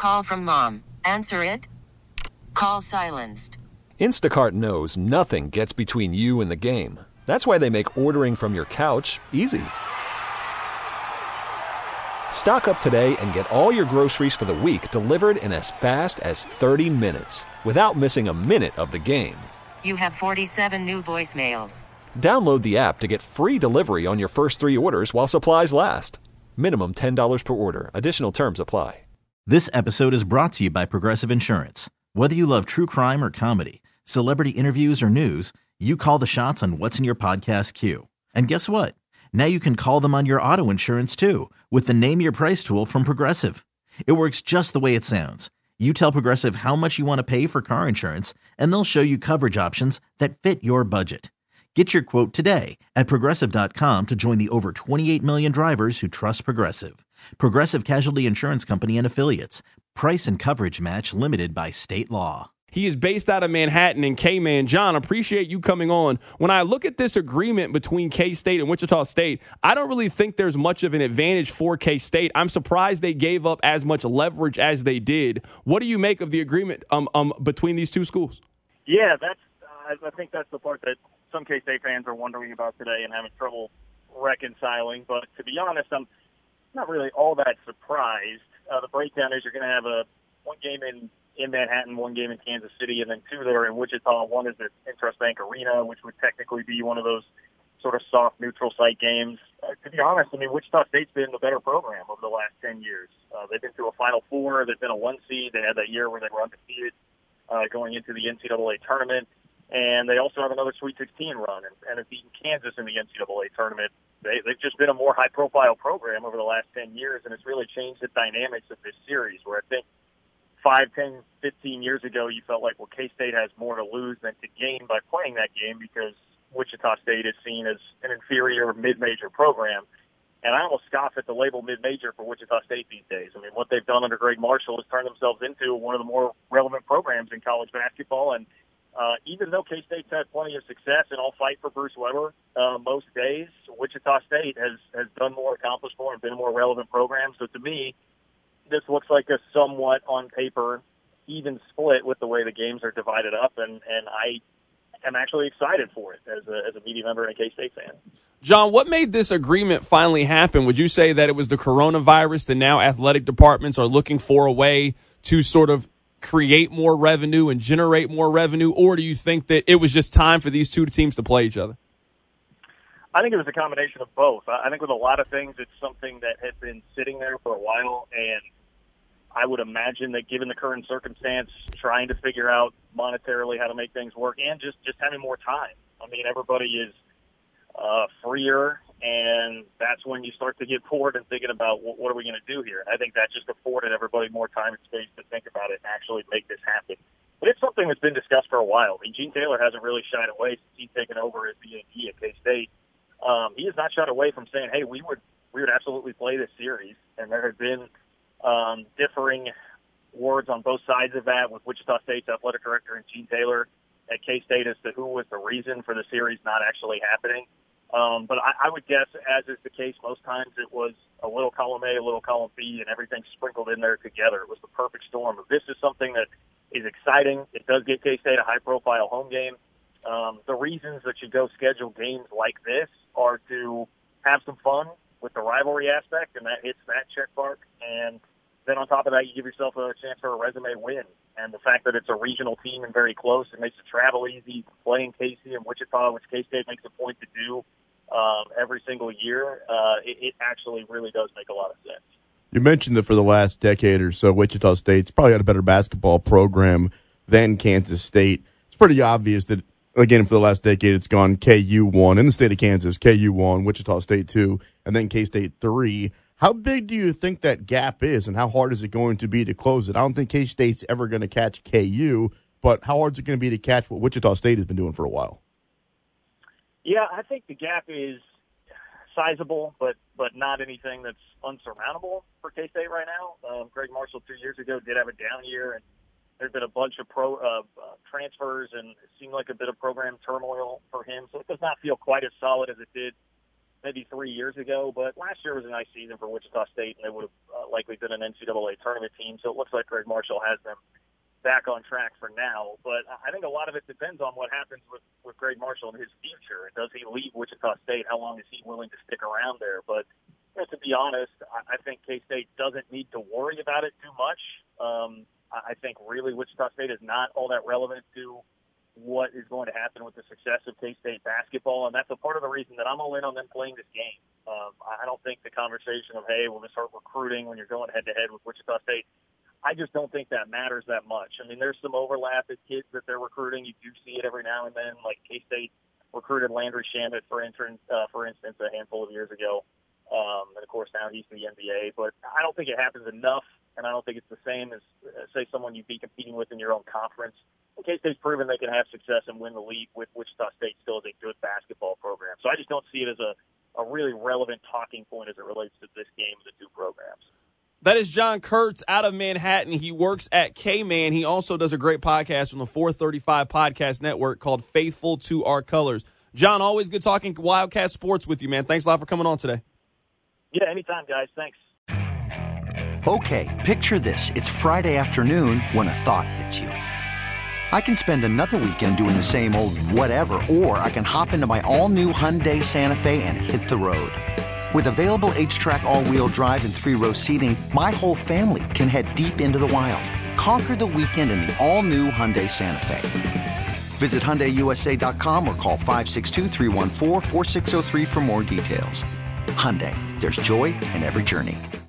Call from mom. Answer it. Call silenced. Instacart knows nothing gets between you and the game. That's why they make ordering from your couch easy. Stock up today and get all your groceries for the week delivered in as fast as 30 minutes without missing a minute of the game. You have 47 new voicemails. Download the app to get free delivery on your first 3 orders while supplies last. Minimum $10 per order. Additional terms apply. This episode is brought to you by Progressive Insurance. Whether you love true crime or comedy, celebrity interviews or news, you call the shots on what's in your podcast queue. And guess what? Now you can call them on your auto insurance too with the Name Your Price tool from Progressive. It works just the way it sounds. You tell Progressive how much you want to pay for car insurance, and they'll show you coverage options that fit your budget. Get your quote today at Progressive.com to join the over 28 million drivers who trust Progressive. Progressive Casualty Insurance Company and Affiliates. Price and coverage match limited by state law. He is based out of Manhattan and K-Man. John, appreciate you coming on. When I look at this agreement between K-State and Wichita State, I don't really think there's much of an advantage for K-State. I'm surprised they gave up as much leverage as they did. What do you make of the agreement between these two schools? Yeah, I think that's the part that some K-State fans are wondering about today and having trouble reconciling. But to be honest, I'm not really all that surprised. The breakdown is you're going to have one game in Manhattan, one game in Kansas City, and then 2 that are in Wichita. One is at Intrust Bank Arena, which would technically be one of those sort of soft neutral site games. To be honest, I mean, Wichita State's been the better program over the last 10 years. They've been to a Final Four. They've been a 1 seed. They had that year where they were undefeated going into the NCAA tournament. And they also have another Sweet 16 run and have beaten Kansas in the NCAA tournament. They've just been a more high-profile program over the last 10 years, and it's really changed the dynamics of this series, where I think 5, 10, 15 years ago you felt like, well, K-State has more to lose than to gain by playing that game because Wichita State is seen as an inferior mid-major program. And I almost scoff at the label mid-major for Wichita State these days. I mean, what they've done under Greg Marshall is turn themselves into one of the more relevant programs in college basketball. And even though K-State's had plenty of success, and I'll fight for Bruce Weber most days, Wichita State has done more, accomplished more, and been a more relevant program. So to me, this looks like a somewhat, on paper, even split with the way the games are divided up, and I am actually excited for it as a media member and a K-State fan. John, what made this agreement finally happen? Would you say that it was the coronavirus, that now athletic departments are looking for a way to sort of create more revenue and generate more revenue, or do you think that it was just time for these two teams to play each other? I think it was a combination of both. I think with a lot of things, it's something that had been sitting there for a while, and I would imagine that given the current circumstance, trying to figure out monetarily how to make things work and just having more time. I mean, everybody is freer, and that's when you start to get bored and thinking about what are we going to do here. I think that just afforded everybody more time and space to think about it and actually make this happen. But it's something that's been discussed for a while. I mean, Gene Taylor hasn't really shied away since he's taken over as the AD at K-State. He has not shied away from saying, hey, we would absolutely play this series. And there have been differing words on both sides of that, with Wichita State's athletic director and Gene Taylor at K-State as to who was the reason for the series not actually happening. But I would guess, as is the case most times, it was a little column A, a little column B, and everything sprinkled in there together. It was the perfect storm. This is something that is exciting. It does get K-State a high-profile home game. The reasons that you go schedule games like this are to have some fun with the rivalry aspect, and that hits that check mark. And then on top of that, you give yourself a chance for a resume win. And the fact that it's a regional team and very close, it makes the travel easy. Playing Casey and Wichita, which K-State makes a point to do every single year, it actually really does make a lot of sense. You mentioned that for the last decade or so, Wichita State's probably had a better basketball program than Kansas State. It's pretty obvious that, again, for the last decade, it's gone KU 1 in the state of Kansas, KU 1, Wichita State 2, and then K-State 3. How big do you think that gap is, and how hard is it going to be to close it? I don't think K-State's ever going to catch KU, but how hard is it going to be to catch what Wichita State has been doing for a while? Yeah, I think the gap is sizable, but not anything that's unsurmountable for K-State right now. Greg Marshall 2 years ago did have a down year, and there's been a bunch of transfers, and it seemed like a bit of program turmoil for him. So it does not feel quite as solid as it did maybe 3 years ago. But last year was a nice season for Wichita State, and they would have likely been an NCAA tournament team. So it looks like Greg Marshall has them back on track for now. But I think a lot of it depends on what happens with Greg Marshall and his future. Does he leave Wichita State? How long is he willing to stick around there? But to be honest, I think K-State doesn't need to worry about it too much. I think really Wichita State is not all that relevant to what is going to happen with the success of K-State basketball, and that's a part of the reason that I'm all in on them playing this game. I don't think the conversation of, hey, will this hurt recruiting when you're going head-to-head with Wichita State, I just don't think that matters that much. I mean, there's some overlap at kids that they're recruiting. You do see it every now and then, like K-State recruited Landry Shamet, for instance, a handful of years ago. And, of course, now he's in the NBA. But I don't think it happens enough, and I don't think it's the same as, say, someone you'd be competing with in your own conference. K-State's proven they can have success and win the league with Wichita State still is a good basketball program. So I just don't see it as a really relevant talking point as it relates to this game of the two programs. That is John Kurtz out of Manhattan. He works at K-Man. He also does a great podcast on the 435 Podcast Network called Faithful to Our Colors. John, always good talking Wildcat sports with you, man. Thanks a lot for coming on today. Yeah, anytime, guys. Thanks. Okay, picture this. It's Friday afternoon when a thought hits you. I can spend another weekend doing the same old whatever, or I can hop into my all-new Hyundai Santa Fe and hit the road. With available H-Track all-wheel drive and 3-row seating, my whole family can head deep into the wild. Conquer the weekend in the all-new Hyundai Santa Fe. Visit HyundaiUSA.com or call 562-314-4603 for more details. Hyundai, there's joy in every journey.